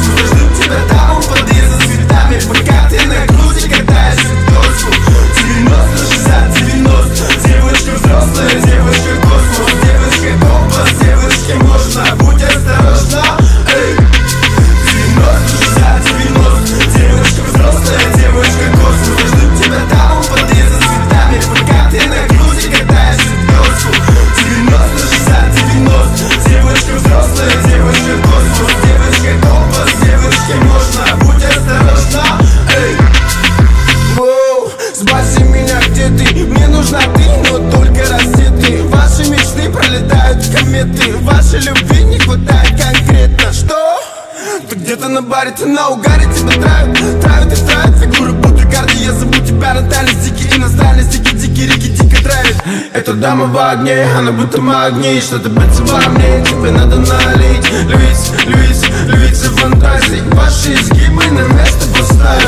космос. Я жду тебя там у подъезда с цветами, пока ты на груди катаешь доску. 90, 60, 90, девочка взрослая, девочка космос, девочка компас, девочке можно, будь осторожна. Эй! 90, 60, 90, девочка взрослая, девочка космос. Я жду тебя там у подъезда с цветами, пока ты на груди катаешь доску. 90, 60, 90, девочка взрослая, девочка космос, девочка компас, девочке можно, будь осторожна. Эй! Воу, сбаси меня, где ты? Мне нужна ты, но только раздетый. Ваши мечты пролетают кометы, вашей любви не хватает конкретно. Что? Ты где-то на баре, ты на угаре, тебя травят и травят фигуры Будукарди. Я зову тебя натальность, дикий иностранец, дикий реки, дико травит. Эта дама в огне, она будто магний, что-то бьется во мне, тебе надо налить. Львица фантазий, ваши изгибы на место поставят.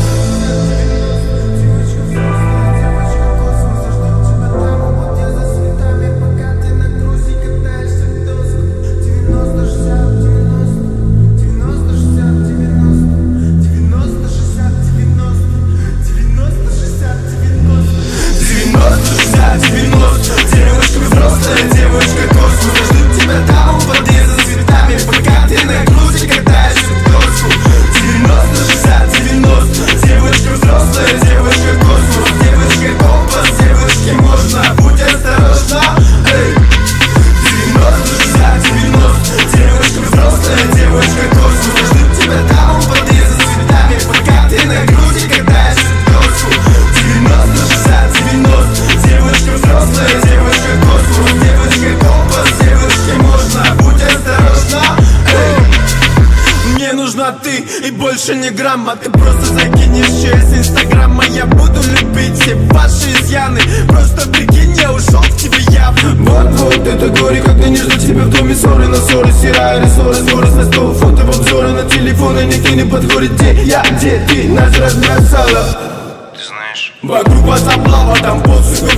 Девочка взрослая, девочка космос. Я жду тебя там у подъезда с цветами, пока ты на груди катаешь доску. 90, 60, 90, девочка взрослая, девочка космос, девочка компас, девочке можно, будь осторожна. Эй! 90, 60, 90, девочка взрослая, девочка космос. Я жду тебя там у подъезда с цветами, пока ты на груди катаешь доску. 90, 60, 90, девочка взрослая, девочка космос, девочка компас, девочке можно, будь осторожна. Эй! Мне нужна ты и больше не грамма. Ты просто закинешь через инстаграма. Я буду любить все ваши изъяны. Просто прикинь, я ушел к тебе я. Вот это горе, когда не жду тебя в доме. Ссоры на ссоры, стирая рессоры, скорость на 100 фото в обзоры на телефоны. Никто не подходит, где я, где ты нас разбросала. Ты знаешь, вокруг вас облава, там посуха